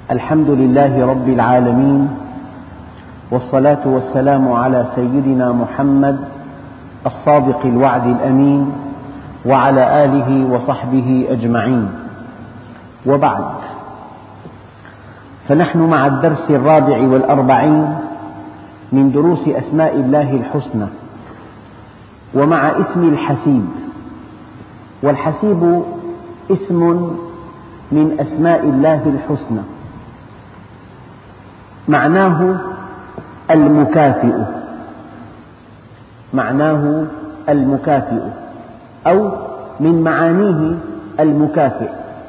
الحمد لله رب العالمين، والصلاة والسلام على سيدنا محمد الصادق الوعد الأمين، وعلى آله وصحبه أجمعين، وبعد. فنحن مع الدرس 44 من دروس أسماء الله الحسنى، ومع اسم الحسيب. والحسيب اسم من أسماء الله الحسنى، معناه المكافئ، معناه المكافئ، أو من معانيه المكافئ،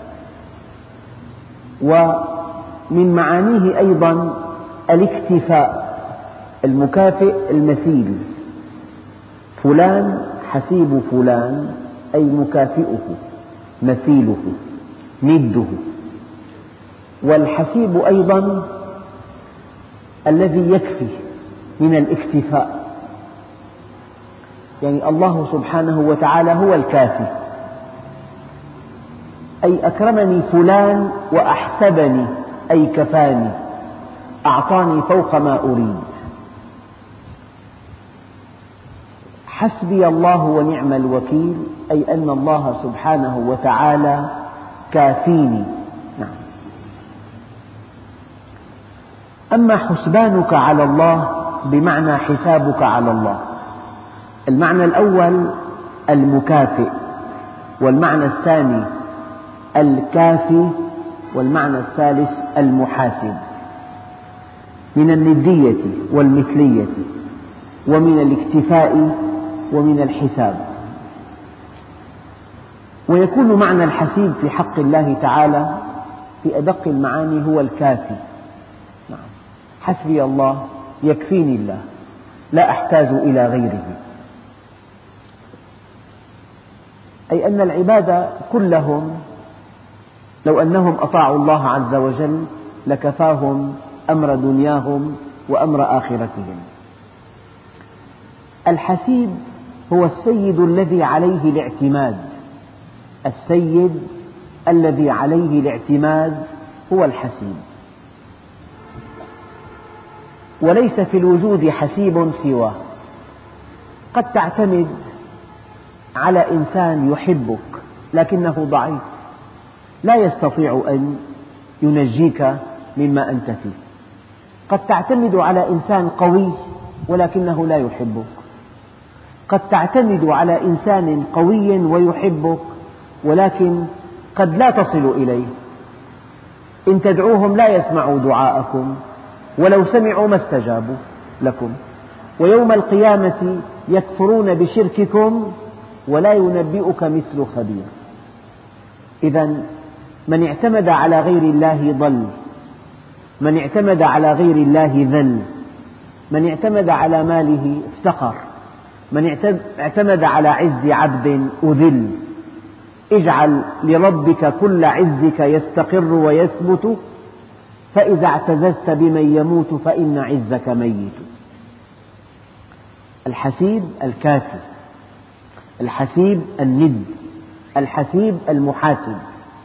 ومن معانيه أيضا الاكتفاء، المكافئ المثيل. فلان حسيب فلان أي مكافئه، مثيله، نده. والحسيب أيضا الذي يكفي من الاكتفاء، يعني الله سبحانه وتعالى هو الكافي، أي أكرمني فلان وأحسبني أي كفاني، أعطاني فوق ما أريد. حسبي الله ونعم الوكيل، أي أن الله سبحانه وتعالى كافيني. نعم. أما حسبانك على الله بمعنى حسابك على الله. المعنى الأول المكافئ، والمعنى الثاني الكافي، والمعنى الثالث المحاسب، من الندية والمثلية، ومن الاكتفاء، ومن الحساب. ويكون معنى الحسيب في حق الله تعالى في أدق المعاني هو الكافي. نعم. حسبي الله، يكفيني الله، لا أحتاج إلى غيره. أي أن العباد كلهم لو أنهم أطاعوا الله عز وجل لكفاهم أمر دنياهم وأمر آخرتهم. الحسيب هو السيد الذي عليه الاعتماد، السيد الذي عليه الاعتماد هو الحسيب. وليس في الوجود حسيب سواه. قد تعتمد على إنسان يحبك لكنه ضعيف، لا يستطيع أن ينجيك مما أنت فيه. قد تعتمد على إنسان قوي ولكنه لا يحبك. قد تعتمد على إنسان قوي ويحبك ولكن قد لا تصل إليه. إن تدعوهم لا يسمعوا دعاءكم، ولو سمعوا ما استجابوا لكم، ويوم القيامة يكفرون بشرككم ولا ينبئك مثل خبير. إذن من اعتمد على غير الله ضل، من اعتمد على غير الله ذل، من اعتمد على ماله افتقر، من اعتمد على عز عبد أذل. اجعل لربك كل عزك يستقر ويثبت، فإذا اعتززت بمن يموت فإن عزك ميت. الحسيب الكافي، الحسيب الند، الحسيب المحاسب.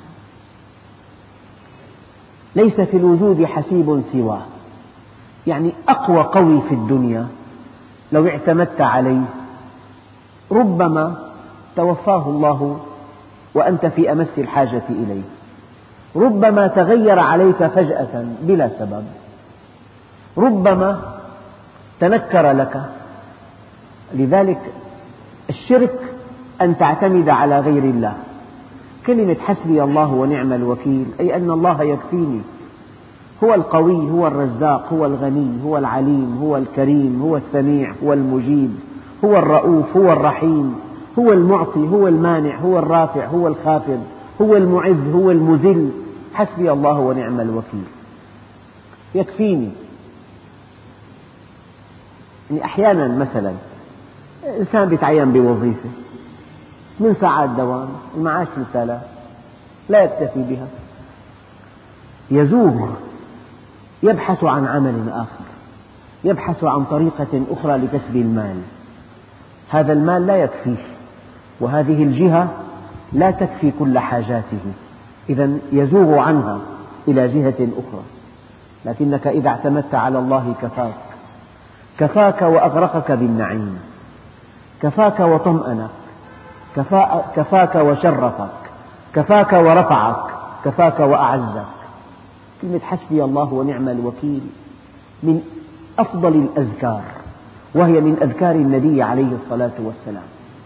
ليس في الوجود حسيب سواه. يعني أقوى قوي في الدنيا لو اعتمدت عليه ربما توفاه الله وأنت في أمس الحاجة إليه، ربما تغير عليك فجأة بلا سبب، ربما تنكر لك. لذلك الشرك أن تعتمد على غير الله. كلمة حسبي الله ونعم الوكيل أي أن الله يكفيني، هو القوي، هو الرزاق، هو الغني، هو العليم، هو الكريم، هو السميع، هو المجيب، هو الرؤوف، هو الرحيم، هو المعطي، هو المانع، هو الرافع، هو الخافض، هو المعز، هو المذل. حسبي الله ونعم الوكيل، يكفيني. يعني أحيانا مثلا إنسان يتعين بوظيفة 8 ساعات دوام، المعاش 3000، لا يكتفي بها، يزوغ، يبحث عن عمل آخر، يبحث عن طريقة أخرى لكسب المال. هذا المال لا يكفيه، وهذه الجهة لا تكفي كل حاجاته، إذن يزوغ عنها إلى جهة أخرى، لكنك إذا اعتمدت على الله كفاك وأغرقك بالنعيم، كفاك وطمأنك، كفاك وشرفك، كفاك ورفعك، كفاك وأعزك. كلمة حسبي الله ونعم الوكيل من أفضل الأذكار، وهي من أذكار النبي عليه الصلاة والسلام.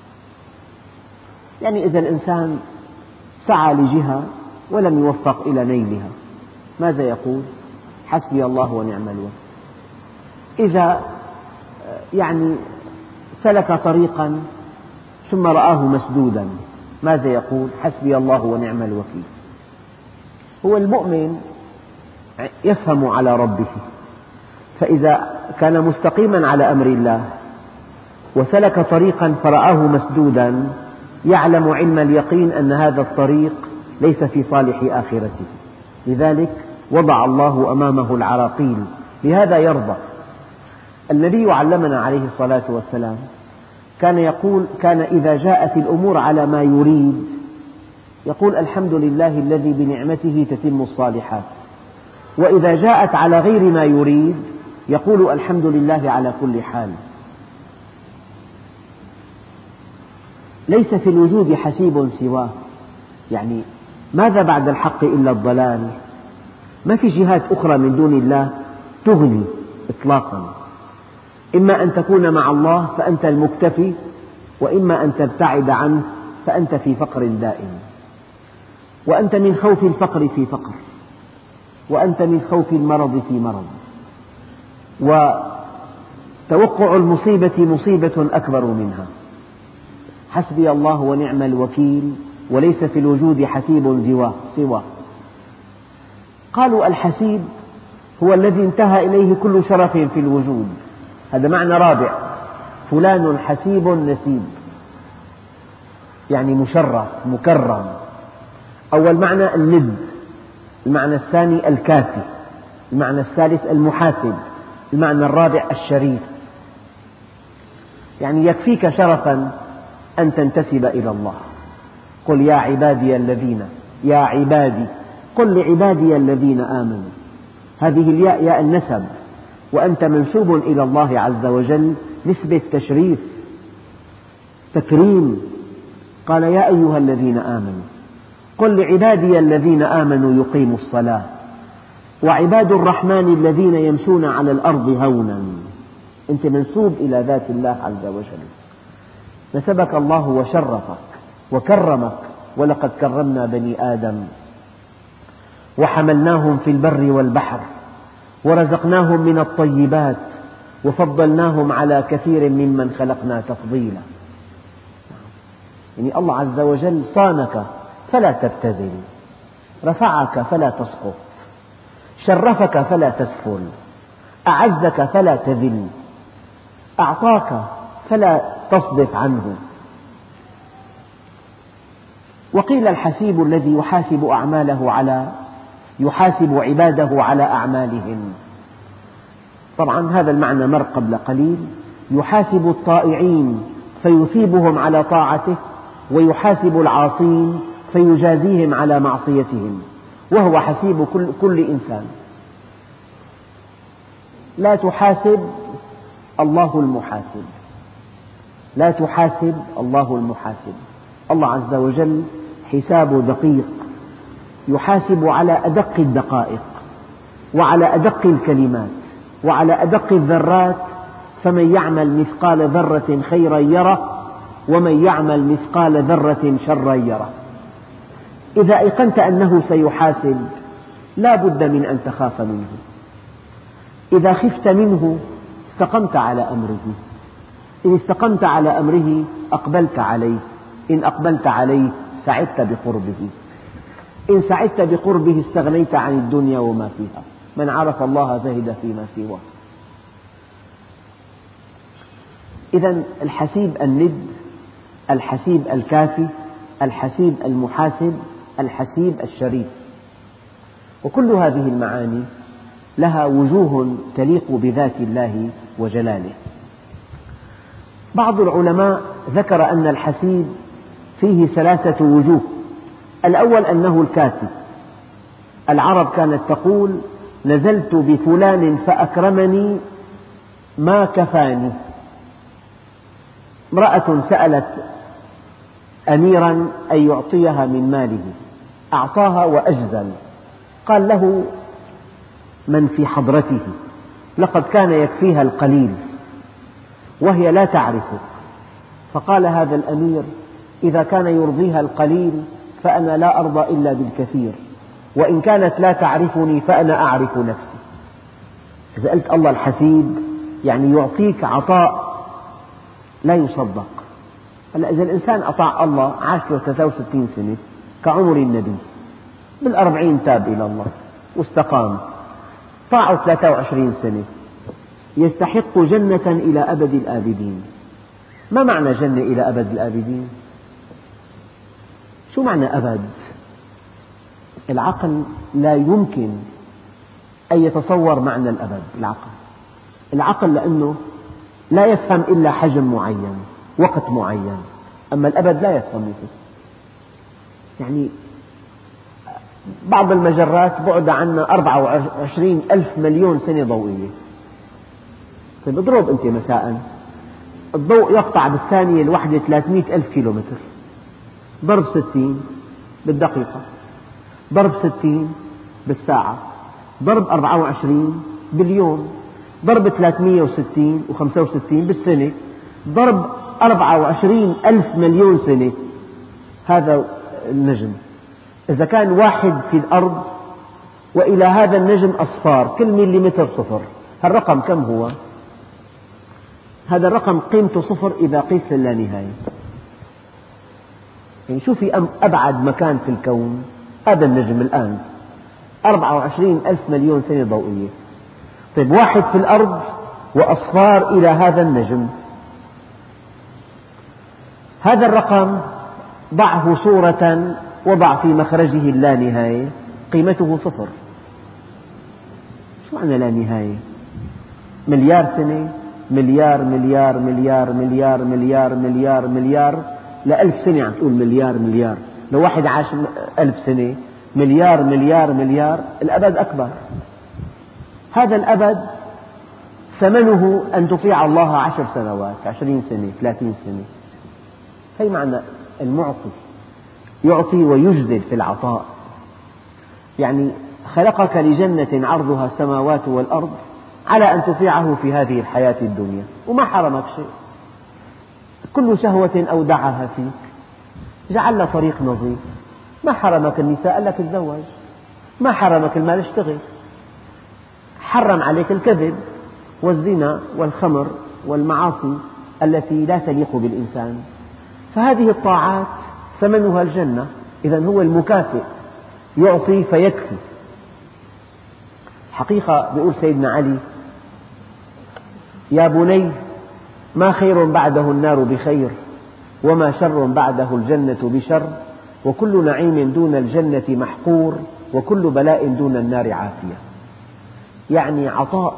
يعني إذا الإنسان سعى لجهة ولم يوفق إلى نيلها، ماذا يقول؟ حسبي الله ونعم الوكيل. إذا سلك طريقا ثم رآه مسدودا، ماذا يقول؟ حسبي الله ونعم الوكيل. هو المؤمن يفهم على ربه، فإذا كان مستقيما على أمر الله وسلك طريقا فرآه مسدودا، يعلم علم اليقين أن هذا الطريق ليس في صالح آخرته، لذلك وضع الله أمامه العراقيل، لهذا يرضى. النبي علمنا عليه الصلاة والسلام كان يقول: كان إذا جاءت الأمور على ما يريد يقول: الحمد لله الذي بنعمته تتم الصالحات، وإذا جاءت على غير ما يريد يقول: الحمد لله على كل حال. ليس في الوجود حسيب سواه، يعني ماذا بعد الحق إلا الضلال؟ ما في جهات أخرى من دون الله تغني إطلاقا، إما أن تكون مع الله فأنت المكتفي، وإما أن تبتعد عنه فأنت في فقر دائم، وأنت من خوف الفقر في فقر، وأنت من خوف المرض في مرض، وتوقع المصيبة مصيبة أكبر منها. حسبي الله ونعم الوكيل، وليس في الوجود حسيب سواه. قالوا: الحسيب هو الذي انتهى إليه كل شرف في الوجود، هذا معنى رابع. فلان حسيب نسيب، يعني مشرف مكرم. أول معنى الند، المعنى الثاني الكافي، المعنى الثالث المحاسب، المعنى الرابع الشريف. يعني يكفيك شرفا أن تنتسب إلى الله. قل يا عبادي قل لعبادي الذين آمنوا. هذه الياء ياء النسب، وأنت منسوب إلى الله عز وجل نسبة تشريف تكريم. قال: يا أيها الذين آمنوا قل لعبادي الذين آمنوا يقيموا الصلاة وعباد الرحمن الذين يمشون على الأرض هونا. أنت منسوب إلى ذات الله عز وجل، نسبك الله وشرفك وكرمك. ولقد كرمنا بني آدم وحملناهم في البر والبحر ورزقناهم من الطيبات وفضلناهم على كثير ممن خلقنا تفضيلا. يعني الله عز وجل صانك فلا تبتذل، رفعك فلا تسقط، شرفك فلا تسفل، أعزك فلا تذل، أعطاك فلا تصدف عنه. وقيل: الحسيب الذي يحاسب عباده على أعمالهم. طبعا هذا المعنى مر قبل قليل. يحاسب الطائعين فيثيبهم على طاعته، ويحاسب العاصين فيجازيهم على معصيتهم، وهو حسيب كل إنسان. لا تحاسب الله المحاسب، لا تحاسب الله المحاسب. الله عز وجل حسابه دقيق، يحاسب على أدق الدقائق وعلى أدق الكلمات وعلى أدق الذرات. فمن يعمل مثقال ذرة خيرا يره، ومن يعمل مثقال ذرة شرا يره. إذا أيقنت أنه سيحاسب لا بد من أن تخاف منه. إذا خفت منه استقمت على أمره، إن استقمت على أمره أقبلت عليه، إن أقبلت عليه سعدت بقربه، إن سعدت بقربه استغنيت عن الدنيا وما فيها. من عرف الله زهد فيما سواه. إذن الحسيب الند، الحسيب الكافي، الحسيب المحاسب، الحسيب الشريف. وكل هذه المعاني لها وجوه تليق بذات الله وجلاله. بعض العلماء ذكر أن الحسيب فيه 3 وجوه. الأول أنه الكافي، العرب كانت تقول: نزلت بفلان فأكرمني ما كفاني. امرأة سألت أميرا أن يعطيها من ماله، أعطاها وأجزل. قال له من في حضرته: لقد كان يكفيها القليل وهي لا تعرفه. فقال هذا الأمير: إذا كان يرضيها القليل فأنا لا أرضى إلا بالكثير، وإن كانت لا تعرفني فأنا أعرف نفسي. إذا قلت الله الحسيب يعني يعطيك عطاء لا يصدق. هلا إذا الإنسان أطاع الله عاش له 63 سنة كعمر النبي، بال40 تاب إلى الله واستقام، طاعوا 23 سنة، يستحق جنة إلى أبد الآبدين. ما معنى جنة إلى أبد الآبدين؟ شو معنى أبد؟ العقل لا يمكن أن يتصور معنى الأبد. العقل لأنه لا يفهم إلا حجم معين، وقت معين، أما الأبد لا يفهم مثله. يعني بعض المجرات بعد عنا 24 ألف مليون سنة ضوئية. طيب اضرب أنت مساء، الضوء يقطع بالثانية الواحدة 300 ألف كيلومتر، ضرب 60 بالدقيقة، ضرب 60 بالساعة، ضرب 24 باليوم، ضرب 360 و65 بالسنة، ضرب 24 ألف مليون سنة. هذا النجم إذا كان واحد في الأرض، وإلى هذا النجم أصفار، كل مليمتر صفر. هالرقم كم هو؟ هذا الرقم قيمته صفر إذا قيس للانهاية. يعني شو في أبعد مكان في الكون؟ هذا النجم الآن 24 ألف مليون سنة ضوئية. طيب واحد في الأرض وأصفار إلى هذا النجم. هذا الرقم ضعه صورة وضع في مخرجه اللانهاية، قيمته صفر. شو معنى لا نهاية؟ مليار سنة، مليار مليار مليار مليار مليار مليار مليار، لألف سنة عم تقول مليار مليار. لو واحد عاش 1000 سنة، مليار مليار مليار، الأبد أكبر. هذا الأبد ثمنه أن تطيع الله 10 سنوات، 20 سنة، 30 سنة. هي معنى المعطي، يعطي ويجزل في العطاء. يعني خلقك لجنة عرضها السماوات والأرض على أن تطيعه في هذه الحياة الدنيا، وما حرمك شيء. كل شهوة أودعها فيك، جعل لك طريق نظيف. ما حرمك النساء، قال لك تزوج. ما حرمك المال، اشتغل. حرم عليك الكذب والزنا والخمر والمعاصي التي لا تليق بالإنسان. فهذه الطاعات ثمنها الجنة. إذن هو المكافئ، يعطي فيكفي. حقيقة بيقول سيدنا علي: يا بني، ما خير بعده النار بخير، وما شر بعده الجنة بشر، وكل نعيم دون الجنة محقور، وكل بلاء دون النار عافية. يعني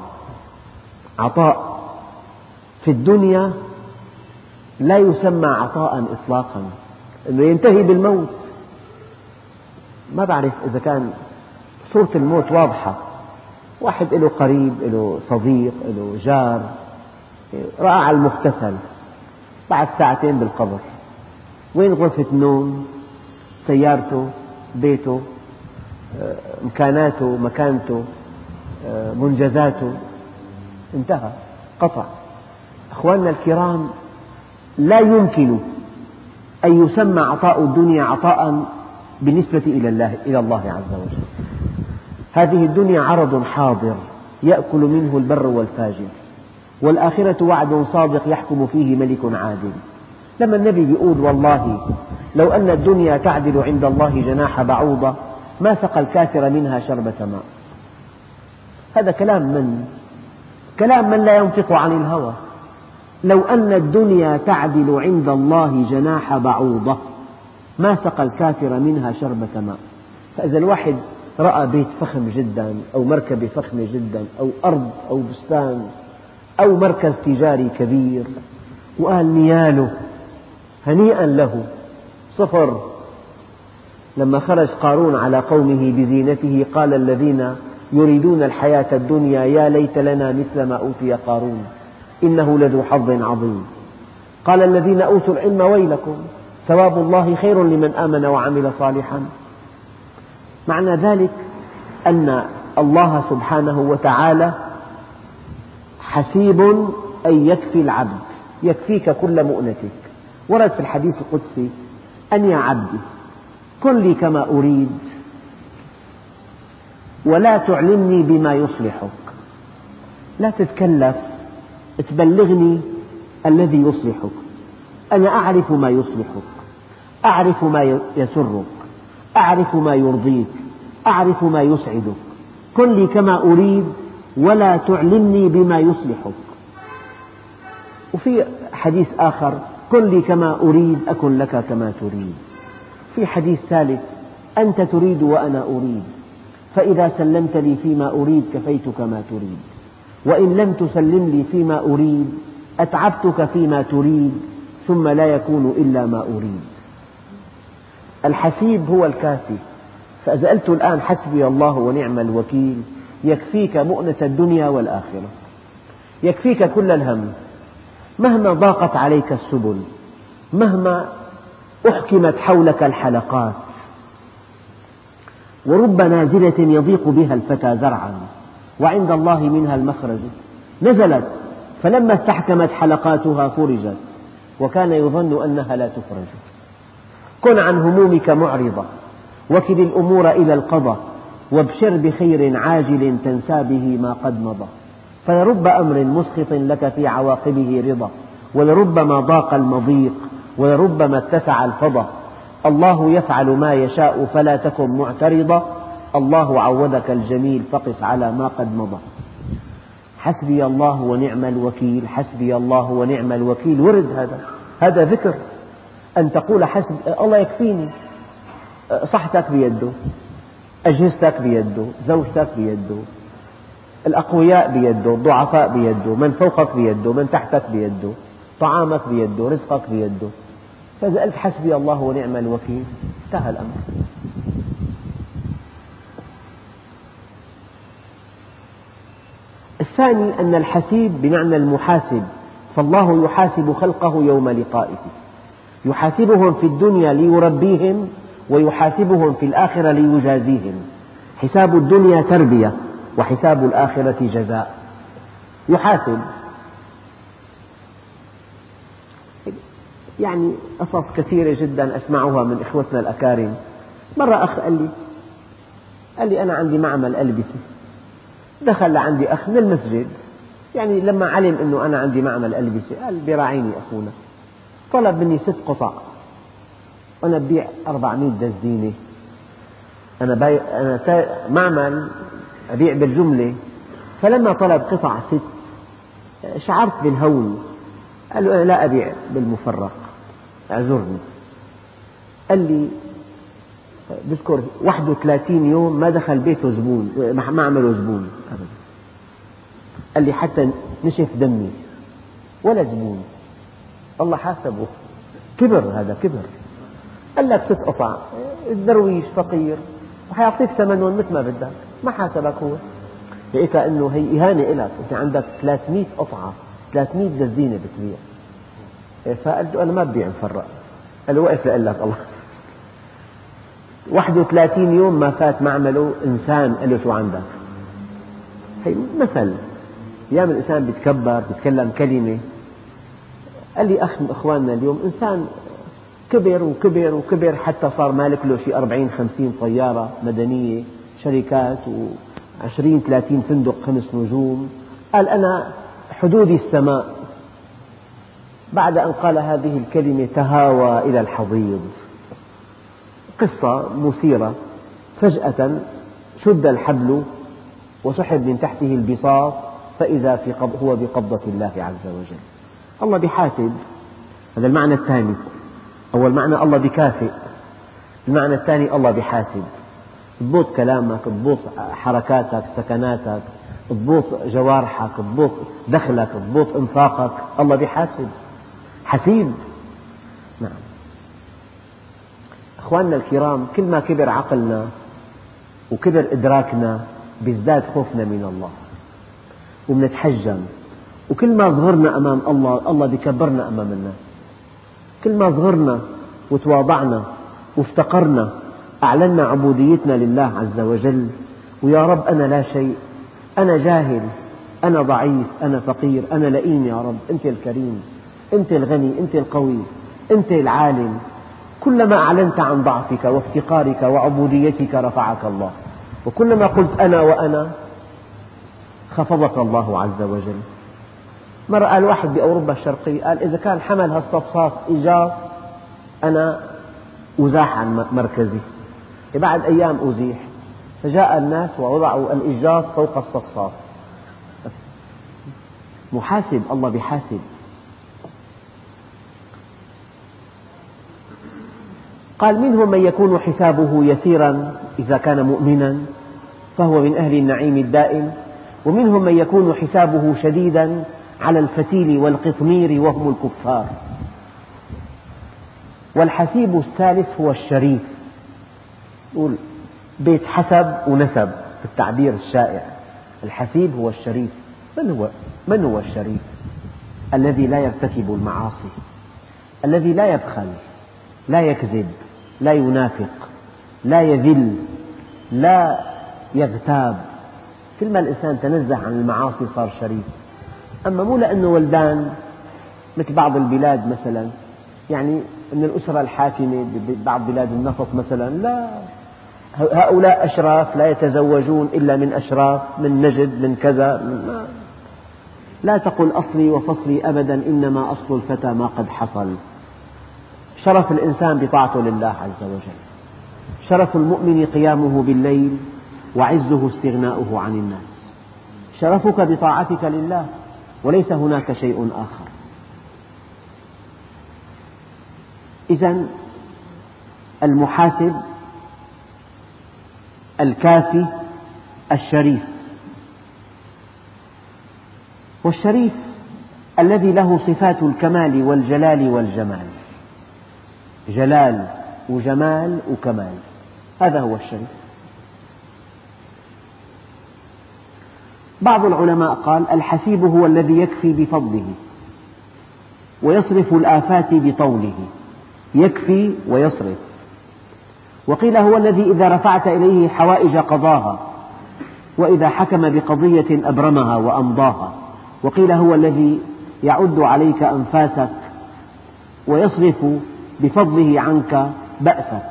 عطاء في الدنيا لا يسمى عطاء إطلاقا، إنه ينتهي بالموت. ما بعرف إذا كان صورة الموت واضحة. واحد له قريب، له صديق، له جار، رأى على المغتسل، بعد ساعتين بالقبر. وين غرفة النوم؟ سيارته، بيته، إمكاناته، مكانته، منجزاته، انتهى، قطع. أخواننا الكرام، لا يمكن أن يسمى عطاء الدنيا عطاء بالنسبة إلى الله عز وجل. هذه الدنيا عرض حاضر يأكل منه البر والفاجر، والآخرة وعد صادق يحكم فيه ملك عادل. لما النبي يقول: والله لو أن الدنيا تعدل عند الله جناح بعوضة ما سقى الكافر منها شربة ماء. هذا كلام من لا ينطق عن الهوى. لو أن الدنيا تعدل عند الله جناح بعوضة ما سقى الكافر منها شربة ماء. فإذا الواحد رأى بيت فخم جدا، أو مركبة فخمة جدا، أو أرض، أو بستان، أو مركز تجاري كبير، وقال نياله، هنيئا له، صفر. لما خرج قارون على قومه بزينته قال الذين يريدون الحياة الدنيا يا ليت لنا مثل ما أوتي قارون إنه لذو حظ عظيم. قال الذين أوتوا العلم ويلكم ثواب الله خير لمن آمن وعمل صالحا. معنى ذلك أن الله سبحانه وتعالى حسيب أي يكفي العبد، يكفيك كل مؤنتك. ورد في الحديث القدسي أن يا عبدي كن لي كما أريد ولا تعلمني بما يصلحك، لا تتكلف تبلغني الذي يصلحك، أنا أعرف ما يصلحك، أعرف ما يسرك، أعرف ما يرضيك، أعرف ما يسعدك، كن لي كما أريد ولا تعلمني بما يصلحك. وفي حديث آخر كن لي كما أريد أكن لك كما تريد. في حديث ثالث أنت تريد وأنا أريد، فإذا سلمت لي فيما أريد كفيتك ما تريد، وإن لم تسلم لي فيما أريد أتعبتك فيما تريد ثم لا يكون إلا ما أريد. الحسيب هو الكافي. فإذا قلت الآن حسبي الله ونعم الوكيل يكفيك مؤنة الدنيا والآخرة، يكفيك كل الهم مهما ضاقت عليك السبل، مهما أحكمت حولك الحلقات، ورب نازلة يضيق بها الفتى زرعا وعند الله منها المخرج، نزلت فلما استحكمت حلقاتها فرجت وكان يظن أنها لا تفرج. كن عن همومك معرضة وكل الأمور إلى القضاء، وابشر بخير عاجل تنسى به ما قد مضى، فلرب أمر مسخط لك في عواقبه رضا، ولربما ضاق المضيق ولربما اتسع الفضا. الله يفعل ما يشاء فلا تكن معترضا، الله عودك الجميل فقس على ما قد مضى. حسبي الله ونعم الوكيل، حسبي الله ونعم الوكيل. ورد هذا ذكر، أن تقول حسب الله يكفيني. صحتك بيده، أجهزتك بيده، زوجتك بيده، الأقوياء بيده، الضعفاء بيده، من فوقك بيده، من تحتك بيده، طعامك بيده، رزقك بيده. فإذا قلت حسبي الله ونعم الوكيل انتهى الأمر. الثاني أن الحسيب بمعنى المحاسب، فالله يحاسب خلقه يوم لقائه، يحاسبهم في الدنيا ليربيهم ويحاسبهم في الآخرة ليجازيهم. حساب الدنيا تربية وحساب الآخرة جزاء. يحاسب يعني قصص كثيرة جدا أسمعها من إخوتنا الأكارم. مرة أخ قال لي أنا عندي معمل ألبسة، دخل لعندي أخ من المسجد، يعني لما علم أنه أنا عندي معمل ألبسة قال بيراعيني أخونا، طلب مني 6 قطع وأنا ببيع 400 دزدينة. أنا معمل أبيع بالجملة، فلما طلب قطع 6 شعرت بالهول. قال له أنا لا أبيع بالمفرق، اعذرني. قال لي بذكر 31 يوم ما دخل بيته زبون، ما عمله زبون أبدا. قال لي حتى نشف دمي ولا زبون. الله حاسبه، كبر، هذا كبر. قال لك 6 قطع، الدرويش فقير وحيعطيك ثمنهم مثل ما بدك، ما حاسبك هو. لقيتها أنه هي إهانة إلك، أنت عندك 300 قطعة، 300 دزدينة بتبيع. فقلت له أنا ما ببيع مفرق. قال له وقف لقلك الله. 31 يوم ما فات معمله إنسان قال له شو عندك؟ هي مثل، أيام الإنسان بيتكبر بيتكلم كلمة. قال لي أخ من إخواننا اليوم إنسان كبر وكبر وكبر حتى صار مالك له شيء 40-50 طيارة مدنية، شركات و20-30 فندق 5 نجوم. قال أنا حدودي السماء. بعد أن قال هذه الكلمة تهاوى إلى الحضيض. قصة مثيرة. فجأة شد الحبل وسحب من تحته البساط فإذا هو بقبضة الله عز وجل. الله بيحاسب، هذا المعنى الثاني. أول معنى الله بكافئ، المعنى الثاني الله بحاسب. تضبط كلامك، تضبط حركاتك، سكناتك، تضبط جوارحك، تضبط دخلك، تضبط انفاقك، الله بحاسب، حسيب. نعم. أخواننا الكرام، كل ما كبر عقلنا وكبر إدراكنا بيزداد خوفنا من الله وبنتحجم، وكل ما صغرنا أمام الله، الله بيكبرنا أمام الناس. كل ما صغرنا وتواضعنا وافتقرنا، أعلنا عبوديتنا لله عز وجل، ويا رب أنا لا شيء، أنا جاهل، أنا ضعيف، أنا فقير، أنا لئيم، يا رب أنت الكريم، أنت الغني، أنت القوي، أنت العالم. كلما أعلنت عن ضعفك وافتقارك وعبوديتك رفعك الله، وكلما قلت أنا وأنا خفضك الله عز وجل. مرة قال واحد بأوروبا الشرقية، قال إذا كان حمل هالصفصاف إيجاص أنا أزاح عن مركزي. بعد أيام أزيح، فجاء الناس ووضعوا الإيجاص فوق الصفصاف. محاسب، الله بيحاسب. قال منهم من يكون حسابه يسيرا إذا كان مؤمنا فهو من أهل النعيم الدائم، ومنهم من يكون حسابه شديدا على الفتيل والقطمير وهم الكفار. والحسيب الثالث هو الشريف، يقول بيت حسب ونسب في التعبير الشائع. الحسيب هو الشريف. من هو الشريف؟ الذي لا يرتكب المعاصي، الذي لا يبخل، لا يكذب، لا ينافق، لا يذل، لا يغتاب. كل ما الإنسان تنزه عن المعاصي صار شريف. أما مو لأنه ولدان مثل بعض البلاد مثلا، يعني من الأسرة الحاكمة ببعض بلاد النفط مثلا، لا، هؤلاء أشراف لا يتزوجون إلا من أشراف، من نجد، من كذا، لا تقل أصلي وفصلي أبدا، إنما أصل الفتى ما قد حصل. شرف الإنسان بطاعته لله عز وجل، شرف المؤمن قيامه بالليل، وعزه استغناؤه عن الناس. شرفك بطاعتك لله، وليس هناك شيء آخر. إذن المحاسب الكافي الشريف. والشريف الذي له صفات الكمال والجلال والجمال، جلال وجمال وكمال، هذا هو الشريف. بعض العلماء قال الحسيب هو الذي يكفي بفضله ويصرف الآفات بطوله، يكفي ويصرف. وقيل هو الذي إذا رفعت إليه حوائج قضاها، وإذا حكم بقضية أبرمها وأمضاها. وقيل هو الذي يعد عليك أنفاسك ويصرف بفضله عنك بأسك.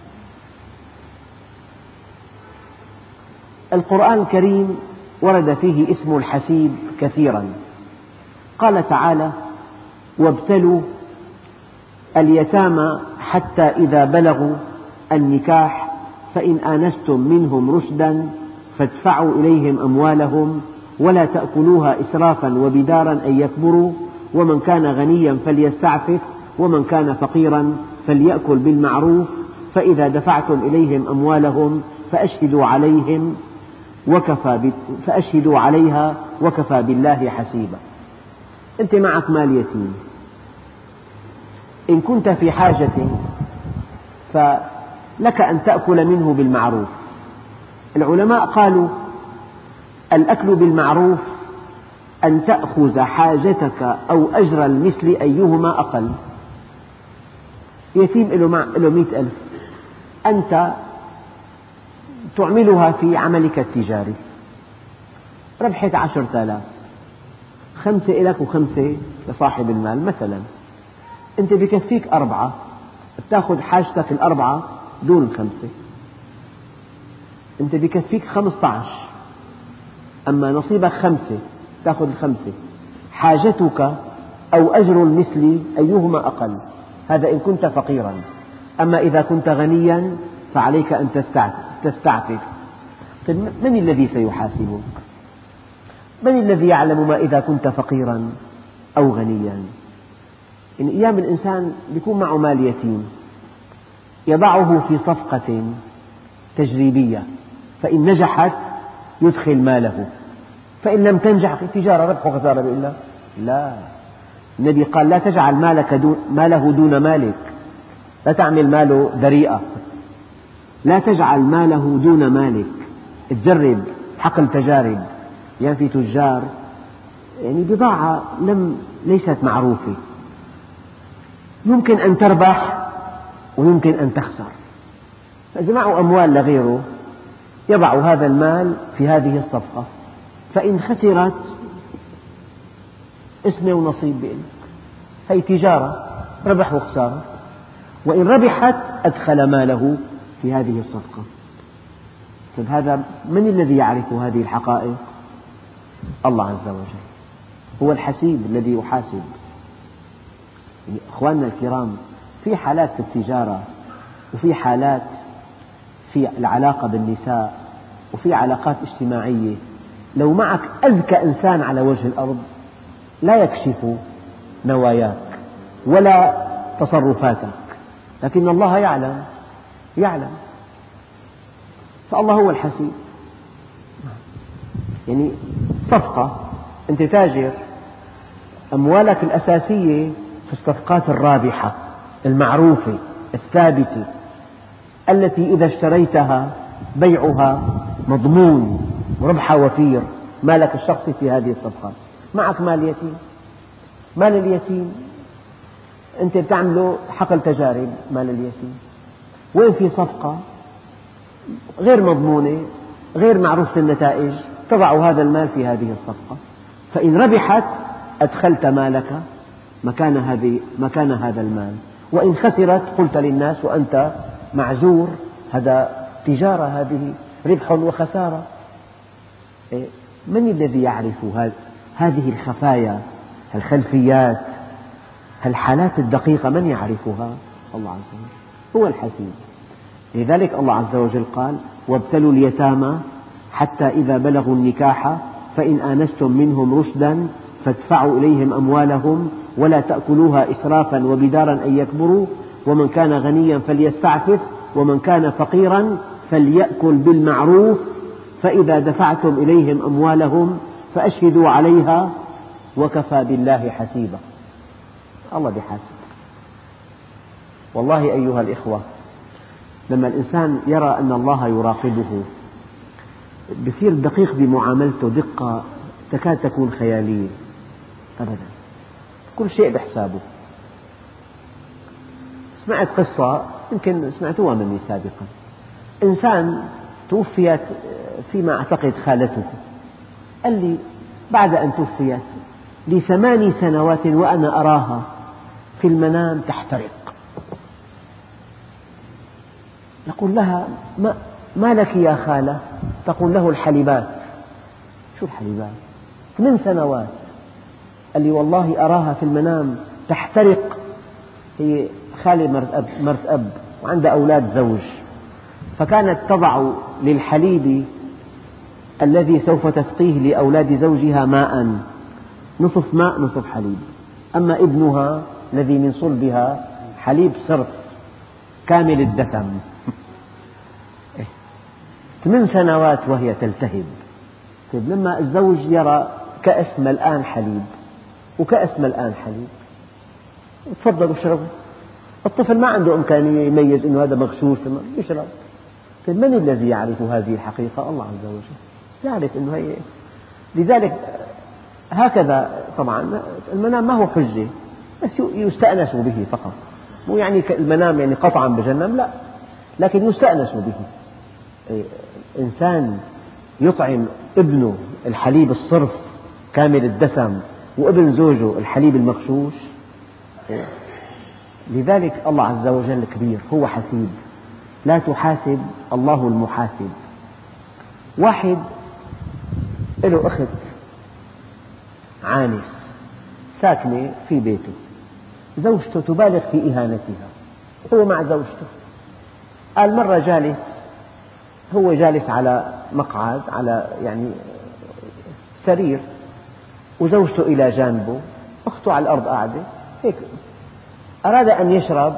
القرآن الكريم ورد فيه اسم الحسيب كثيرا. قال تعالى: وابتلوا اليتامى حتى إذا بلغوا النكاح فإن آنستم منهم رشدا فادفعوا إليهم أموالهم ولا تأكلوها إسرافا وبدارا أن يكبروا، ومن كان غنيا فليستعفف ومن كان فقيرا فليأكل بالمعروف، فإذا دفعتم إليهم أموالهم فأشهدوا عليها وكفى بالله حسيبا. أنت معك مال يتيم، إن كنت في حاجة فلك أن تأكل منه بالمعروف. العلماء قالوا الأكل بالمعروف أن تأخذ حاجتك أو أجر المثل أيهما أقل. يتيم له 100,000، أنت تعملها في عملك التجاري، ربحت 10,000، 5 لك و5 لصاحب المال مثلا. أنت بكفيك 4، بتأخذ حاجتك 4 دون 5. أنت بكفيك 15، أما نصيبك 5 تأخذ 5. حاجتك أو أجر المثل أيهما أقل، هذا إن كنت فقيرا. أما إذا كنت غنيا فعليك أن تستعفف. من الذي سيحاسبك؟ من الذي يعلم ما إذا كنت فقيرا أو غنيا؟ إن أيام الإنسان يكون معه مال يتيم يضعه في صفقة تجريبية، فإن نجحت يدخل ماله، فإن لم تنجح في تجارة ربح وخسارة بإذن الله. لا، النبي قال لا تجعل ماله دون مالك، لا تعمل ماله بريئة، لا تجعل ماله دون مالك. تجرب حقل تجارب، يعني في تجار يعني بضاعة ليست معروفة، يمكن أن تربح ويمكن أن تخسر، فجمعوا أموال لغيره يضع هذا المال في هذه الصفقة، فإن خسرت اسمه ونصيب بإلك، هي تجارة ربح وخسارة، وإن ربحت أدخل ماله في هذه الصفقة. طيب هذا من الذي يعرف هذه الحقائق؟ الله عز وجل هو الحسيب الذي يحاسب. يعني أخواننا الكرام، في حالات في التجارة، وفي حالات في العلاقة بالنساء، وفي علاقات اجتماعية، لو معك أذكى إنسان على وجه الأرض لا يكشف نواياك ولا تصرفاتك، لكن الله يعلم، فالله هو الحسيب. يعني صفقة، أنت تاجر، أموالك الأساسية في الصفقات الرابحة المعروفة الثابتة التي إذا اشتريتها بيعها مضمون وربحها وفير، مالك الشخصي في هذه الصفقات. معك مال يتيم، مال اليتيم أنت بتعمله حقل تجارب، مال اليتيم، وين في صفقة غير مضمونة غير معروفة النتائج، تضع هذا المال في هذه الصفقة، فإن ربحت أدخلت مالك مكان هذا المال، وإن خسرت قلت للناس وأنت معذور، هذا تجارة، هذه ربح وخسارة. من الذي يعرف هذه الخفايا، الخلفيات، الحالات الدقيقة؟ من يعرفها؟ الله عز وجل هو الحسيب. لذلك الله عز وجل قال: وابتلوا اليتامى حتى إذا بلغوا النكاح فإن آنستم منهم رشدا فادفعوا إليهم أموالهم ولا تأكلوها إسرافا وبدارا أن يكبروا ومن كان غنيا فليستعفف ومن كان فقيرا فليأكل بالمعروف فإذا دفعتم إليهم أموالهم فأشهدوا عليها وكفى بالله حسيبا. الله بحاسب. والله أيها الإخوة، لما الإنسان يرى أن الله يراقبه بصير دقيق بمعاملته، دقة تكاد تكون خيالية أبدا، كل شيء بحسابه. سمعت قصة يمكن سمعتوها مني سابقا، إنسان توفيت فيما أعتقد خالته، قال لي بعد أن توفيت لي 8 سنوات وأنا أراها في المنام تحترق. يقول لها: ما لك يا خالة؟ تقول له: الحليبات. شو الحليبات؟ 8 سنوات. قال لي: والله أراها في المنام تحترق. هي خالة مرت أب وعندها أولاد زوج، فكانت تضع للحليب الذي سوف تسقيه لأولاد زوجها ماء، نصف ماء نصف حليب، أما ابنها الذي من صلبها حليب صرف كامل الدسم. 8 سنوات وهي تلتهب. طيب لما الزوج يرى كأس ملآن حليب وكأس ملآن حليب، تفضلوا اشربوا. الطفل ما عنده إمكانية يميز أنه هذا مغشوش، يشرب. طيب من الذي يعرف هذه الحقيقة؟ الله عز وجل يعرف أنه هي. لذلك هكذا طبعا المنام ما هو حجة، بس يستأنس به فقط، مو يعني المنام يعني قطعا بجنم، لا، لكن يستأنس به. إنسان يطعم ابنه الحليب الصرف كامل الدسم وابن زوجه الحليب المغشوش. لذلك الله عز وجل كبير، هو حسيب، لا تحاسب، الله المحاسب. واحد له أخت عانس ساكنة في بيته، زوجته تبالغ في إهانتها، هو مع زوجته. قال مرة هو جالس على مقعد، على يعني سرير، وزوجته إلى جانبه، أخته على الأرض قاعدة هيك، أراد أن يشرب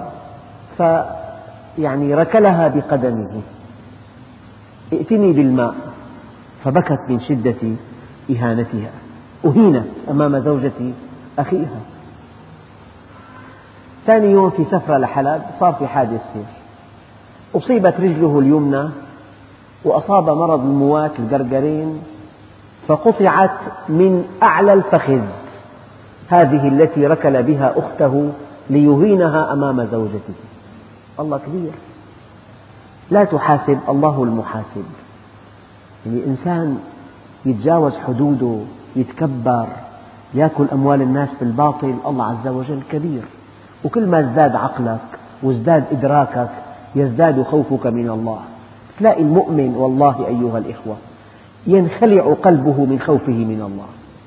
يعني ركلها بقدمه: ائتني بالماء. فبكت من شدة إهانتها، أهينت أمام زوجة أخيها. ثاني يوم في سفرة لحلب صار في حادث سير، أصيبت رجله اليمنى وأصاب مرض الموات الجرجرين، فقطعت من أعلى الفخذ، هذه التي ركل بها أخته ليهينها أمام زوجته. الله كبير، لا تحاسب، الله المحاسب. يعني إنسان يتجاوز حدوده، يتكبر، يأكل أموال الناس بالباطل، الله عز وجل كبير. وكل ما ازداد عقلك وازداد إدراكك يزداد خوفك من الله. تلاقي المؤمن والله أيها الإخوة ينخلع قلبه من خوفه من الله.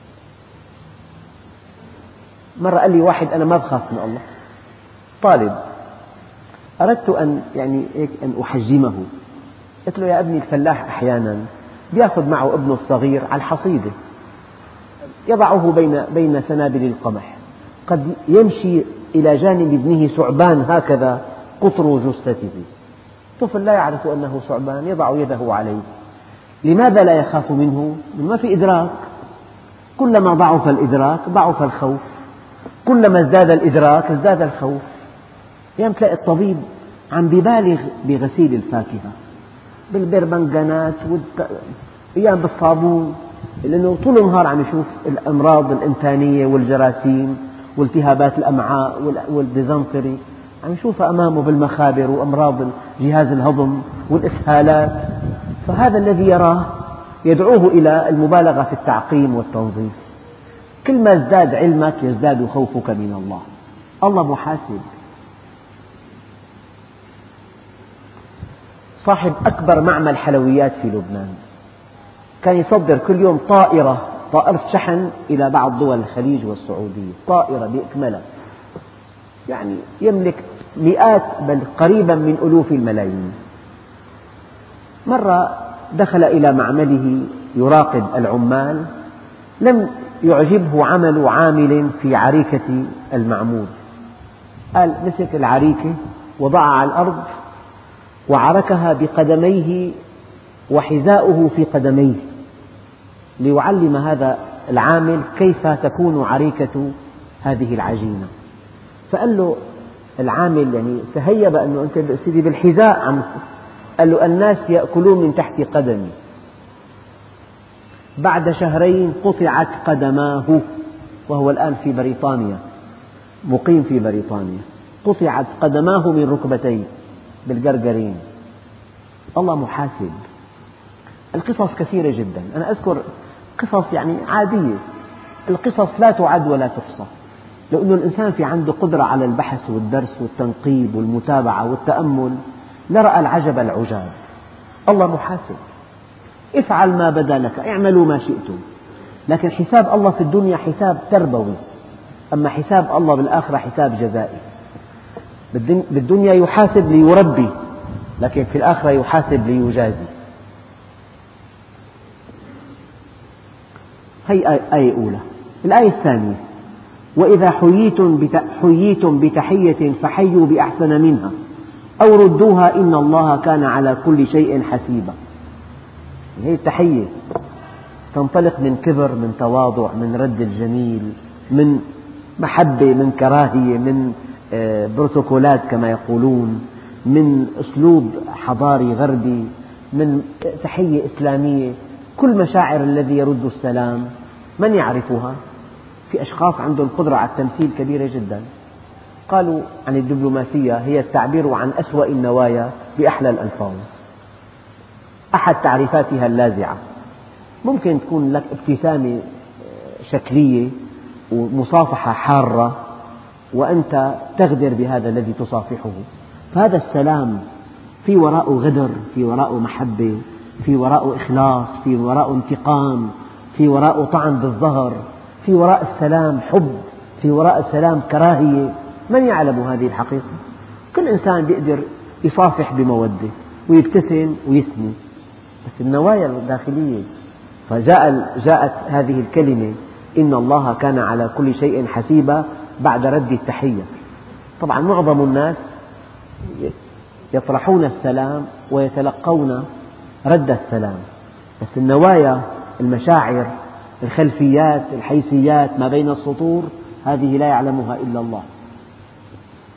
مرة قال لي واحد أنا ما بخاف من الله، طالب، أردت أن أحجمه. قلت له يا ابني الفلاح أحيانا يأخذ معه ابنه الصغير على الحصيدة، يضعه بين سنابل القمح، قد يمشي إلى جانب ابنه ثعبان هكذا قطر جثته، طفل لا يعرف أنه ثعبان يضع يده عليه. لماذا لا يخاف منه؟ ما في إدراك. كلما ضعف الإدراك ضعف الخوف، كلما ازداد الإدراك ازداد الخوف. أحيانا تلاقي الطبيب عم ببالغ بغسيل الفاكهة بالبرمنجانات أيام بالصابون، لأنه طول النهار عم يشوف الأمراض الإنتانية والجراثيم والتهابات الأمعاء والديزنتري، عم يشوفها أمامه بالمخابر وأمراض جهاز الهضم والإسهالات، فهذا الذي يراه يدعوه إلى المبالغة في التعقيم والتنظيف. كل ما ازداد علمك يزداد خوفك من الله. الله محاسب. صاحب أكبر معمل حلويات في لبنان كان يصدر كل يوم طائرة شحن إلى بعض دول الخليج والسعودية، طائرة بأكملها، يعني يملك مئات بل قريبا من ألوف الملايين. مرة دخل إلى معمله يراقب العمال، لم يعجبه عمل عامل في عريكة المعمول، قال مسك العريكة وضعها على الأرض وعركها بقدميه وحذاؤه في قدميه ليعلم هذا العامل كيف تكون عريكة هذه العجينة. فقال له العامل يعني تهيب أنه أنت سيدي بالحذاء قال له الناس يأكلون من تحت قدمي. بعد شهرين قطعت قدماه وهو الآن في بريطانيا، مقيم في بريطانيا، قطعت قدماه من ركبتيه بالجرجرين. الله محاسب. القصص كثيرة جدا، أنا أذكر قصص يعني عادية، القصص لا تعد ولا تحصى، لأن الإنسان في عنده قدرة على البحث والدرس والتنقيب والمتابعة والتأمل لرأى العجب العجاب. الله محاسب. افعل ما بدا لك، اعملوا ما شئتم، لكن حساب الله في الدنيا حساب تربوي، أما حساب الله بالآخرة حساب جزائي. بالدنيا يحاسب ليربي، لكن في الآخرة يحاسب ليجازي. هي آية أولى. الآية الثانية: وإذا حييتم بتحية فحيوا بأحسن منها أو ردوها إن الله كان على كل شيء حسيبا. هي التحية تنطلق من كبر، من تواضع، من رد الجميل، من محبة، من كراهية، من بروتوكولات كما يقولون، من أسلوب حضاري غربي، من تحية إسلامية. كل مشاعر الذي يرد السلام من يعرفها؟ في أشخاص عندهم قدرة على التمثيل كبيرة جدا. قالوا عن الدبلوماسية هي التعبير عن أسوأ النوايا بأحلى الألفاظ. أحد تعريفاتها اللاذعة. ممكن تكون لك ابتسامة شكلية ومصافحة حارة وأنت تغدر بهذا الذي تصافحه، فهذا السلام في وراءه غدر، في وراءه محبة، في وراءه إخلاص، في وراءه انتقام، في وراءه طعن بالظهر، في وراء السلام حب، في وراء السلام كراهية. من يعلم هذه الحقيقة؟ كل إنسان يقدر يصافح بمودة ويبتسم ويسمي، بس النوايا الداخلية. فجاءت هذه الكلمة إن الله كان على كل شيء حسيبا بعد رد التحية. طبعا معظم الناس يطرحون السلام ويتلقون رد السلام، بس النوايا، المشاعر، الخلفيات، الحيثيات، ما بين السطور، هذه لا يعلمها إلا الله.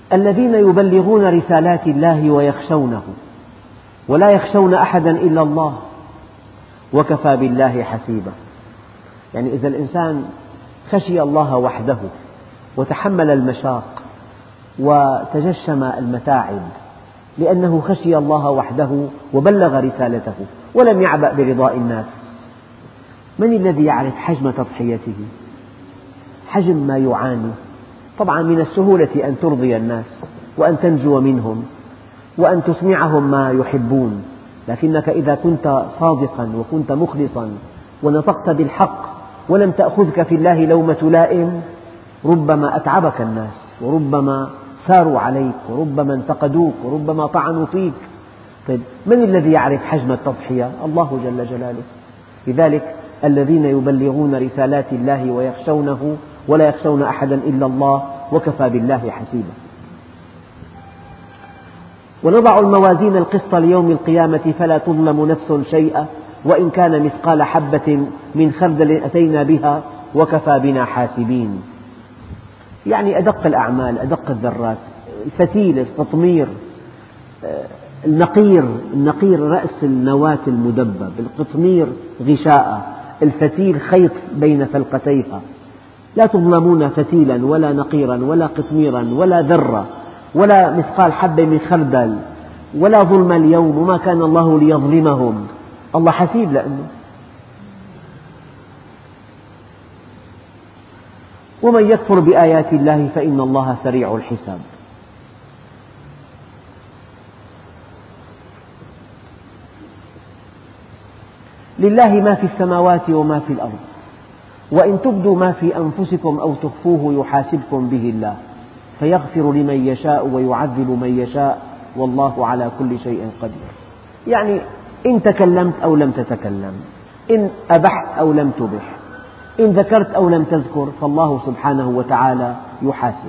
الذين يبلغون رسالات الله ويخشونه ولا يخشون أحدا إلا الله وكفى بالله حسيبا. يعني إذا الإنسان خشي الله وحده وتحمل المشاق وتجشم المتاعب لأنه خشي الله وحده وبلغ رسالته ولم يعبأ برضاء الناس، من الذي يعرف حجم تضحيته؟ حجم ما يعاني. طبعا من السهولة أن ترضي الناس وأن تنجو منهم وأن تسمعهم ما يحبون، لكنك إذا كنت صادقا وكنت مخلصا ونطقت بالحق ولم تأخذك في الله لومة لائم ربما أتعبك الناس وربما ساروا عليك وربما انتقدوك وربما طعنوا فيك. طيب من الذي يعرف حجم التضحية؟ الله جل جلاله. لذلك الذين يبلغون رسالات الله ويخشونه ولا يخشون أحدا إلا الله وكفى بالله حسيبا. ونضع الموازين القسط ليوم القيامة فلا تظلم نفس شيئا وإن كان مثقال حبة من خردل أتينا بها وكفى بنا حاسبين. يعني أدق الأعمال، أدق الذرات، الفتيل، القطمير، النقير رأس النواة المدبب، القطمير غشاء، الفتيل خيط بين فلقتيها. لا تظلمون فتيلا ولا نقيرا ولا قطميرا ولا ذرة ولا مثقال حبة من خردل ولا ظلم اليوم وما كان الله ليظلمهم، الله حسيب لأنه. ومن يكفر بآيات الله فإن الله سريع الحساب. لله ما في السماوات وما في الأرض وإن تبدوا ما في أنفسكم أو تخفوه يحاسبكم به الله فيغفر لمن يشاء ويعذب من يشاء والله على كل شيء قدير. يعني إن تكلمت أو لم تتكلم، إن أبحت أو لم تبح، إن ذكرت أو لم تذكر، فالله سبحانه وتعالى يحاسب.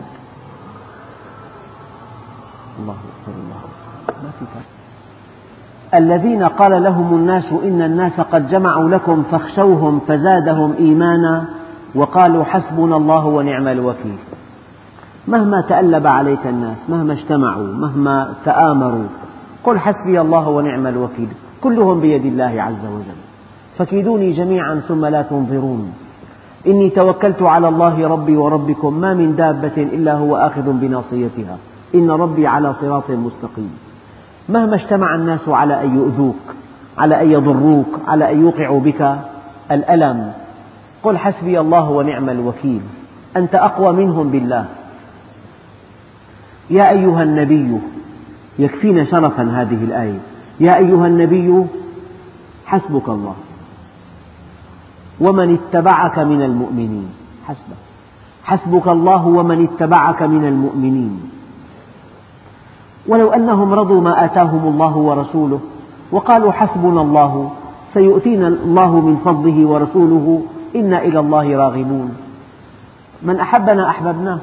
الله أكبر الله أكبر. ما في فرق. الذين قال لهم الناس إن الناس قد جمعوا لكم فاخشوهم فزادهم إيمانا وقالوا حسبنا الله ونعم الوكيل. مهما تألب عليك الناس، مهما اجتمعوا، مهما تآمروا، قل حسبي الله ونعم الوكيل، كلهم بيد الله عز وجل، فكيدوني جميعا ثم لا تنظرون. إني توكلت على الله ربي وربكم ما من دابة إلا هو آخذ بناصيتها إن ربي على صراط مستقيم. مهما اجتمع الناس على أن يؤذوك، على أن يضروك، على أن يوقعوا بك الألم، قل حسبي الله ونعم الوكيل، أنت أقوى منهم بالله. يا أيها النبي، يكفينا شرفا هذه الآية، يا أيها النبي حسبك الله ومن اتبعك من المؤمنين. حسبك الله ومن اتبعك من المؤمنين. ولو أنهم رضوا ما آتاهم الله ورسوله وقالوا حسبنا الله سيؤتينا الله من فضله ورسوله إنا إلى الله راغبون. من أحبنا أحببناه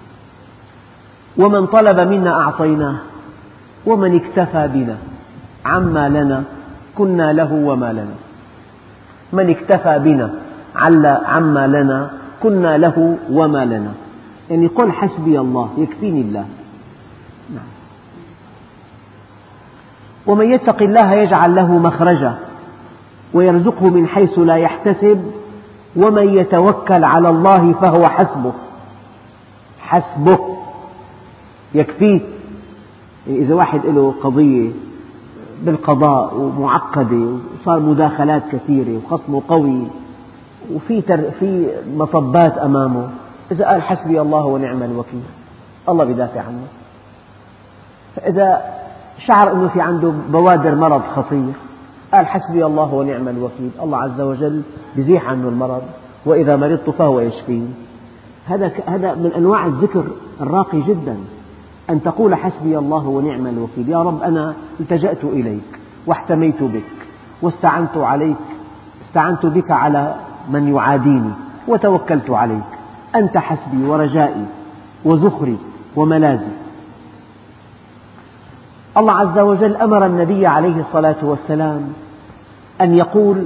ومن طلب منا أعطيناه ومن اكتفى بنا عما لنا كنا له وما لنا. من اكتفى بنا عما لنا كنا له وما لنا. يعني قل حسبي الله، يكفيني الله. ومن يتق الله يجعل له مخرجا ويرزقه من حيث لا يحتسب ومن يتوكل على الله فهو حسبه. حسبه يكفيه. إذا واحد له قضية بالقضاء ومعقدة وصار مداخلات كثيرة وخصمه قوي وفي مطبات أمامه، إذا قال حسبي الله ونعم الوكيل الله بدافع عنه. فإذا شعر أنه في عنده بوادر مرض خطير قال حسبي الله ونعم الوكيل، الله عز وجل يزيح عنه المرض، وإذا مرضت فهو يشفيني. هذا من أنواع الذكر الراقي جدا، أن تقول حسبي الله ونعم الوكيل. يا رب أنا التجأت إليك واحتميت بك واستعنت عليك، استعنت بك على من يعاديني وتوكلت عليك، أنت حسبي ورجائي وزخري وملاذي. الله عز وجل أمر النبي عليه الصلاة والسلام أن يقول،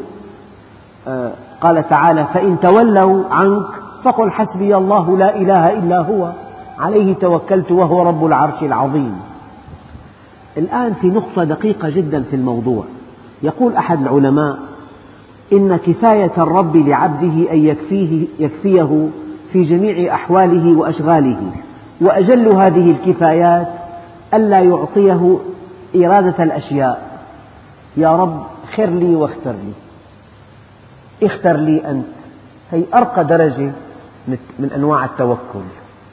قال تعالى: فإن تولوا عنك فقل حسبي الله لا إله إلا هو عليه توكلت وهو رب العرش العظيم. الآن في نقطة دقيقة جدا في الموضوع. يقول أحد العلماء إن كفاية الرب لعبده أن يكفيه في جميع أحواله وأشغاله، وأجل هذه الكفايات ألا يعطيه إرادة الأشياء. يا رب خر لي واختر لي، اختر لي أنت. هي أرقى درجة من أنواع التوكل.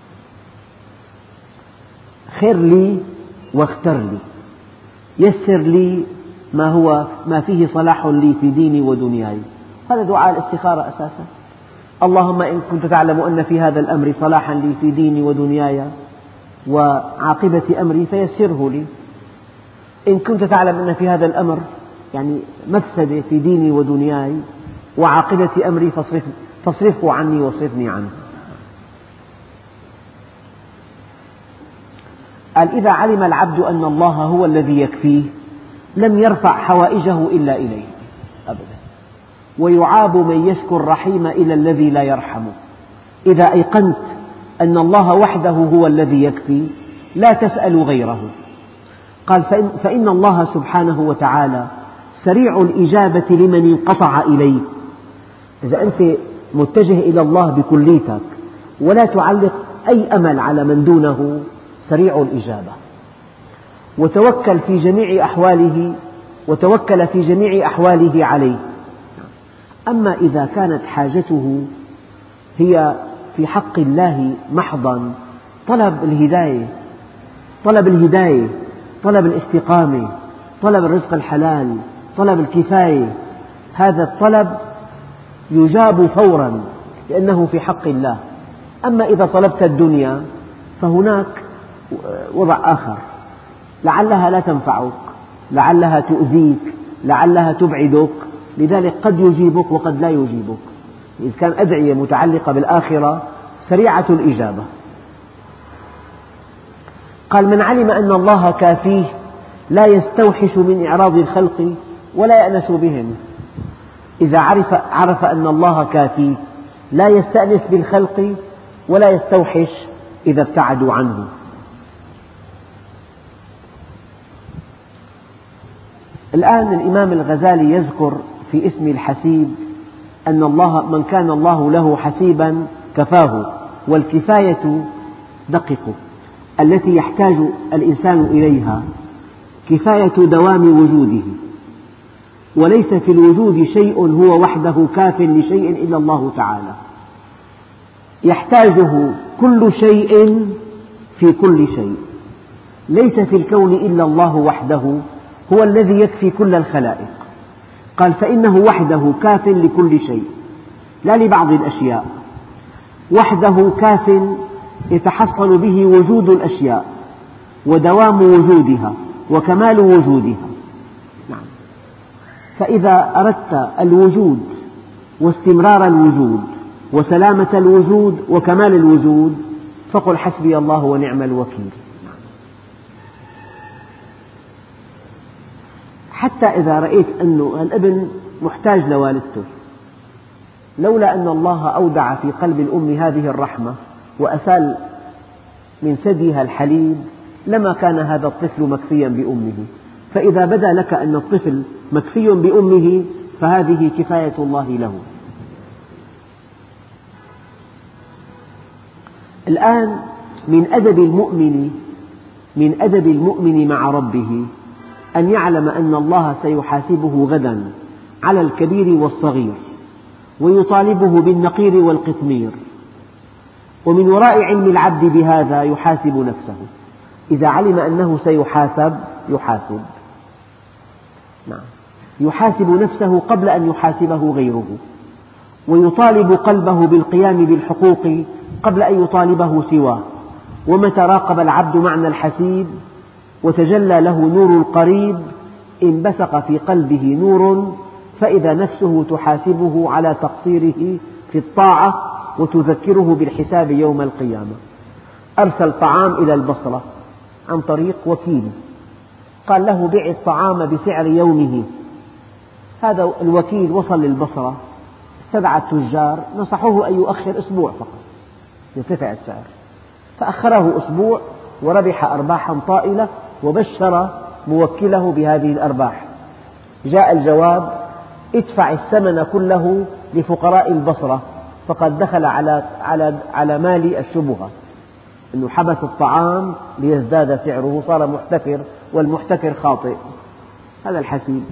خر لي واختر لي، يسر لي ما فيه صلاح لي في ديني ودنياي. هذا دعاء الاستخارة أساسا. اللهم إن كنت تعلم أن في هذا الأمر صلاحا لي في ديني ودنياي وعاقبة أمري فيسره لي. إن كنت تعلم أن في هذا الأمر يعني مفسدة في ديني ودنياي وعاقبة أمري فاصرفه عني واصرفني عنه. قال إذا علم العبد أن الله هو الذي يكفيه لم يرفع حوائجه إلا إليه أبدا، ويعاب من يشكو الرحيم إلى الذي لا يرحمه. إذا أيقنت أن الله وحده هو الذي يكفي لا تسأل غيره. قال فإن الله سبحانه وتعالى سريع الإجابة لمن انقطع إليه. إذا أنت متجه إلى الله بكليتك ولا تعلق أي أمل على من دونه سريع الإجابة. وتوكل في جميع أحواله عليه. أما إذا كانت حاجته هي في حق الله محضا، طلب الهداية، طلب الاستقامة، طلب الرزق الحلال، طلب الكفاية، هذا الطلب يجاب فورا لأنه في حق الله. أما إذا طلبت الدنيا فهناك وضع آخر، لعلها لا تنفعك، لعلها تؤذيك، لعلها تبعدك، لذلك قد يجيبك وقد لا يجيبك. إذا كان أدعية متعلقة بالآخرة سريعة الإجابة. قال من علم أن الله كافيه لا يستوحش من إعراض الخلق ولا يأنس بهم. إذا عرف أن الله كافيه لا يستأنس بالخلق ولا يستوحش إذا ابتعدوا عنه. الآن الإمام الغزالي يذكر في اسم الحسيب أن من كان الله له حسيبا كفاه، والكفاية دقق التي يحتاج الإنسان إليها كفاية دوام وجوده، وليس في الوجود شيء هو وحده كاف لشيء إلا الله تعالى. يحتاجه كل شيء في كل شيء. ليس في الكون إلا الله وحده هو الذي يكفي كل الخلائق. قال فإنه وحده كاف لكل شيء لا لبعض الأشياء، وحده كاف يتحصل به وجود الأشياء ودوام وجودها وكمال وجودها. نعم. فإذا أردت الوجود واستمرار الوجود وسلامة الوجود وكمال الوجود فقل حسبي الله ونعم الوكيل. حتى إذا رأيت أن الابن محتاج لوالدته، لولا أن الله أودع في قلب الأم هذه الرحمة وأسال من ثديها الحليب لما كان هذا الطفل مكفيا بأمه. فإذا بدا لك أن الطفل مكفي بأمه فهذه كفاية الله له. الآن من أدب المؤمن مع ربه أن يعلم أن الله سيحاسبه غدا على الكبير والصغير ويطالبه بالنقير والقطمير، ومن وراء علم العبد بهذا يحاسب نفسه. إذا علم أنه سيحاسب يحاسب نفسه قبل أن يحاسبه غيره، ويطالب قلبه بالقيام بالحقوق قبل أن يطالبه سواه. ومتى راقب العبد معنى الحسيب وتجلى له نور القريب انبثق في قلبه نور، فإذا نفسه تحاسبه على تقصيره في الطاعة وتذكره بالحساب يوم القيامة. أرسل طعام إلى البصرة عن طريق وكيل، قال له بيع الطعام بسعر يومه. هذا الوكيل وصل للبصرة، استدعى التجار، نصحوه أن يؤخر أسبوع فقط يرتفع السعر. فأخره أسبوع وربح أرباحا طائلة وبشر موكله بهذه الأرباح. جاء الجواب: ادفع الثمن كله لفقراء البصرة، فقد دخل على مال الشبهة، أنه حبس الطعام ليزداد سعره، صار محتكر، والمحتكر خاطئ. هذا الحسيب.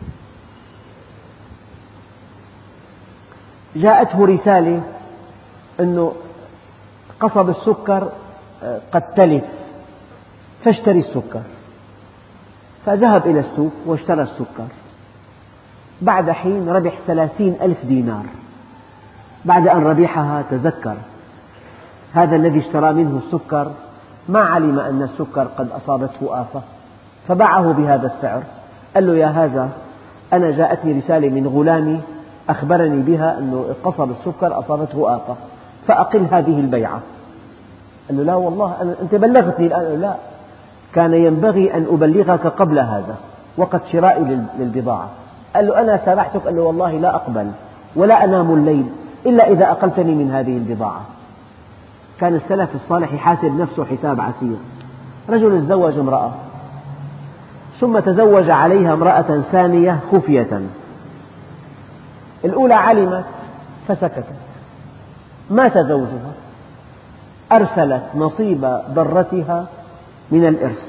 جاءته رسالة أنه قصب السكر قد تلف فاشتري السكر، فذهب إلى السوق واشترى السكر. بعد حين ربح 30,000 دينار. بعد أن ربحها تذكر هذا الذي اشترى منه السكر ما علم أن السكر قد أصابته آفة، فباعه بهذا السعر. قال له: يا هذا، أنا جاءتني رسالة من غلامي أخبرني بها أنه قصب السكر أصابته آفة، فأقل هذه البيعة. قال له: لا والله أنت بلغتني الآن. لا، كان ينبغي أن أبلغك قبل هذا وقت شرائي للبضاعة. قال له: أنا سامحتك. قال له: والله لا أقبل ولا أنام الليل إلا إذا أقلتني من هذه البضاعة. كان السلف الصالح يحاسب نفسه حساب عسير. رجل تزوج امرأة ثم تزوج عليها امرأة ثانية خفية. الأولى علمت فسكتت، مات زوجها، أرسلت نصيب ضرتها من الإرث.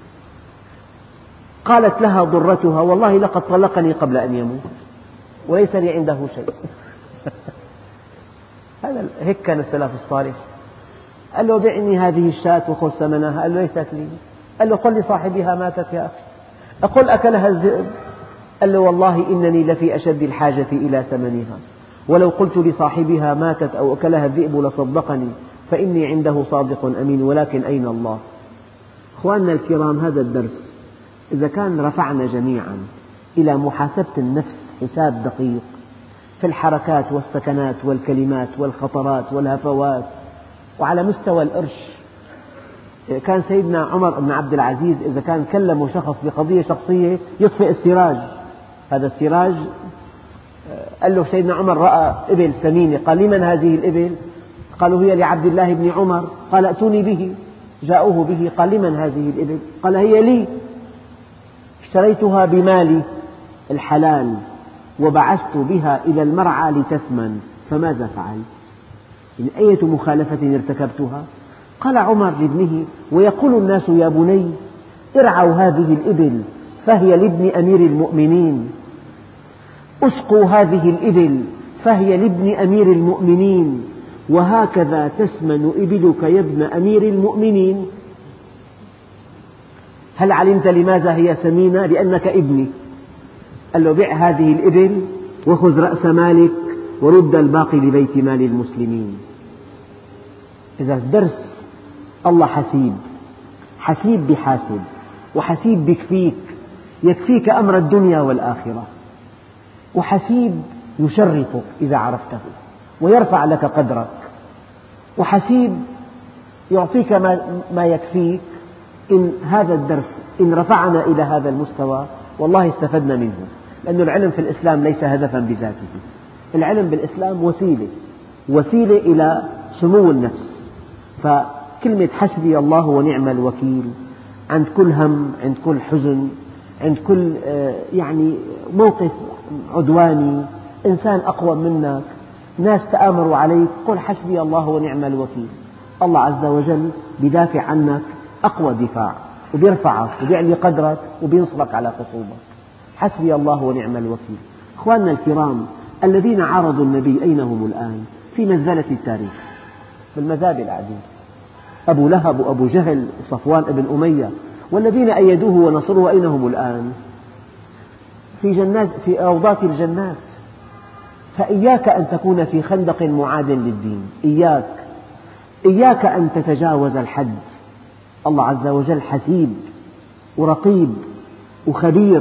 قالت لها ضرتها: والله لقد طلقني قبل أن يموت وليس لي عنده شيء. هيك كان السلف الصالح. قال له: بعني هذه الشاة وخذ ثمنها. قال له: ليست لي. قال له: قل لصاحبها ماتت يا أخي. أقول: أكلها الذئب. قال له: والله إنني لفي أشد الحاجة إلى ثمنها، ولو قلت لصاحبها ماتت أو أكلها الذئب لصدقني، فإني عنده صادق أمين، ولكن أين الله؟ أخواننا الكرام، هذا الدرس إذا كان رفعنا جميعا إلى محاسبة النفس حساب دقيق في الحركات والسكنات والكلمات والخطرات والهفوات وعلى مستوى القرش. كان سيدنا عمر بن عبد العزيز إذا كان كلمه شخص بقضية شخصية يطفئ السراج. هذا السراج، قال له سيدنا عمر: رأى إبل ثمينة. قال: لمن هذه الإبل؟ قالوا: هي لعبد الله بن عمر. قال: ائتوني به. جاءوه به. قال: لمن هذه الإبل؟ قال: هي لي، اشتريتها بمالي الحلال وبعثت بها إلى المرعى لتسمن، فماذا فعلت؟ إن أية مخالفة ارتكبتها؟ قال عمر لابنه: ويقول الناس يا بني ارعوا هذه الإبل فهي لابن أمير المؤمنين، اسقوا هذه الإبل فهي لابن أمير المؤمنين، وهكذا تسمن إبلك يا ابن أمير المؤمنين. هل علمت لماذا هي سمينة؟ لأنك ابني. قال له: بع هذه الإبل وخذ رأس مالك ورد الباقي لبيت مال المسلمين. إذا الدرس: الله حسيب، حسيب بحاسب، وحسيب بكفيك، يكفيك أمر الدنيا والآخرة، وحسيب يشرفك إذا عرفته ويرفع لك قدرك، وحسيب يعطيك ما يكفيك. إن هذا الدرس إن رفعنا إلى هذا المستوى والله استفدنا منه، لأن العلم في الإسلام ليس هدفا بذاته. العلم بالإسلام وسيلة إلى سمو النفس. فكلمة حسبي الله ونعم الوكيل عند كل هم، عند كل حزن، عند كل موقف عدواني، إنسان أقوى منك، ناس تآمروا عليك، قل حسبي الله ونعم الوكيل. الله عز وجل بدافع عنك أقوى دفاع، وبيرفعك وبيعلي قدرك وبينصرك على خصومك. حسبي الله ونعم الوكيل. أخواننا الكرام، الذين عارضوا النبي أين هم الآن؟ في مزبلة التاريخ، في المزابل قاعدين، أبو لهب وأبو جهل وصفوان بن أمية، والذين أيدوه ونصروه أين هم الآن؟ في روضات الجنات. فإياك أن تكون في خندق معاد للدين، إياك أن تتجاوز الحد. الله عز وجل حسيب ورقيب وخبير.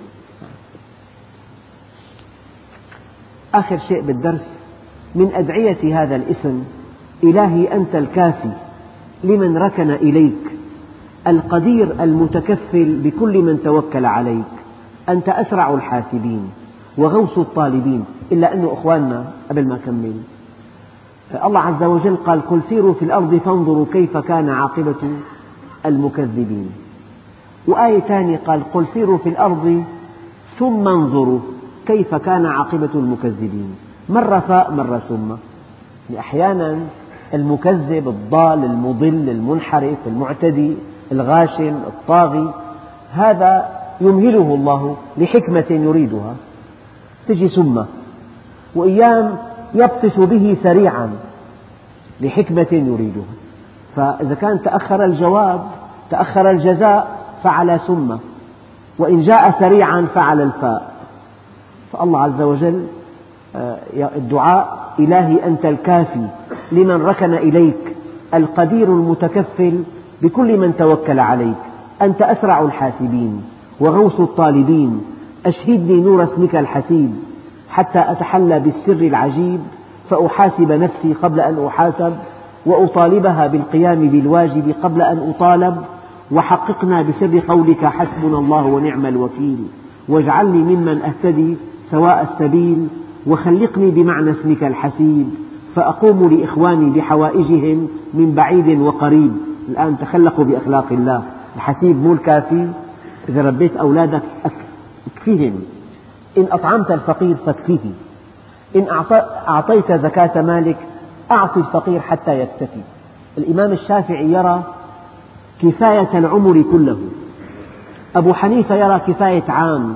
آخر شيء بالدرس: من أدعية هذا الاسم: إلهي أنت الكافي لمن ركن إليك، القدير المتكفل بكل من توكل عليك، أنت أسرع الحاسبين وغوث الطالبين. إلا أنه أخواننا، قبل ما أكمل، الله عز وجل قال قل سيروا في الأرض فانظروا كيف كان عاقبة المكذبين. وآية ثانية قال قل سيروا في الأرض ثم انظروا كيف كان عاقبة المكذبين. مرة فاء مرة ثم. أحيانا المكذب الضال المضل المنحرف المعتدي الغاشم الطاغي هذا يمهله الله لحكمة يريدها، تجي ثم، وأيام يبطش به سريعا لحكمة يريدها. فإذا كان تأخر الجواب تأخر الجزاء فعلى ثم، وإن جاء سريعا فعلى الفاء. فالله عز وجل الدعاء إلهي أنت الكافي لمن ركن إليك، القدير المتكفل بكل من توكل عليك، أنت أسرع الحاسبين وغوث الطالبين، أشهدني نور اسمك الحسيب حتى أتحلى بالسر العجيب فأحاسب نفسي قبل أن أحاسب، وأطالبها بالقيام بالواجب قبل أن أطالب، وحققنا بسر قولك حسبنا الله ونعم الوكيل، واجعلني ممن أهتدي سواء السبيل، وخلقني بمعنى اسمك الحسيب فأقوم لإخواني بحوائجهم من بعيد وقريب. الآن تخلقوا بأخلاق الله. الحسيب مو الكافي، إذا ربيت أولادك اكفيهم، إن أطعمت الفقير فاكفيه، إن أعطيت زكاة مالك أعط الفقير حتى يكتفي. الإمام الشافعي يرى كفاية العمر كله، أبو حنيفة يرى كفاية عام.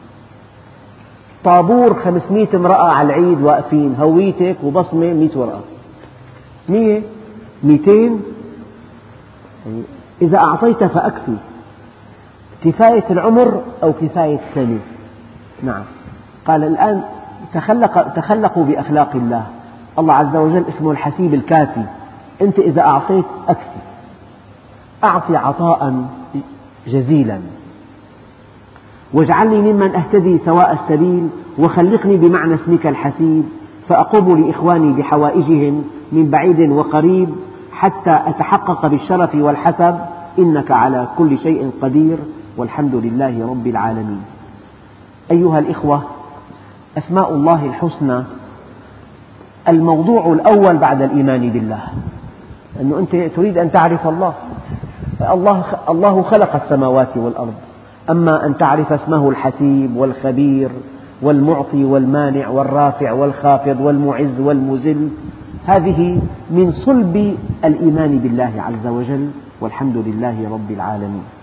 طابور 500 امرأة على العيد واقفين، هويتك وبصمة 100 ورقة، 100 200 إذا أعطيت فأكفي. كفاية العمر أو كفاية سنة. نعم، قال الآن تخلقوا بأخلاق الله. الله عز وجل اسمه الحسيب الكافي، أنت إذا أعطيت أكفي، أعطي عطاء جزيلا، واجعلني ممن أهتدي سواء السبيل، وخلقني بمعنى اسمك الحسيب فأقوم لإخواني بحوائجهم من بعيد وقريب حتى أتحقق بالشرف والحسب، إنك على كل شيء قدير والحمد لله رب العالمين. أيها الإخوة، أسماء الله الحسنى الموضوع الأول بعد الإيمان بالله، أنه أنت تريد أن تعرف الله. الله خلق السماوات والأرض، أما أن تعرف اسمه الحسيب والخبير والمعطي والمانع والرافع والخافض والمعز والمذل، هذه من صلب الإيمان بالله عز وجل، والحمد لله رب العالمين.